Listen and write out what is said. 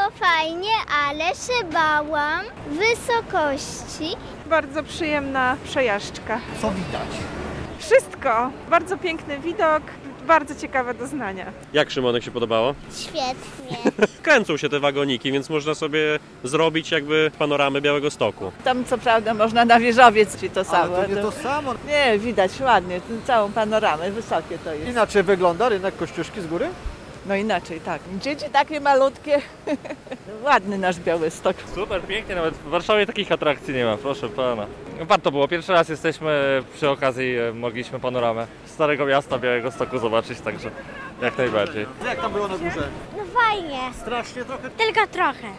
Było fajnie, ale się bałam wysokości. Bardzo przyjemna przejażdżka. Co widać? Wszystko. Bardzo piękny widok, bardzo ciekawe doznania. Jak Szymonek się podobało? Świetnie. Kręcą się te wagoniki, więc można sobie zrobić jakby panoramę Białegostoku. Tam co prawda można na wieżowiec czy to samo. Ale to nie to samo. Nie, widać ładnie, całą panoramę, wysokie to jest. Inaczej wygląda rynek Kościuszki z góry? No inaczej, tak. Dzieci takie malutkie. Ładny nasz Białystok. Super, pięknie, nawet w Warszawie takich atrakcji nie ma, proszę pana. Warto było, pierwszy raz jesteśmy, przy okazji mogliśmy panoramę Starego Miasta Białegostoku zobaczyć, także jak najbardziej. Jak tam było na górze? No fajnie, Strasznie trochę. tylko trochę.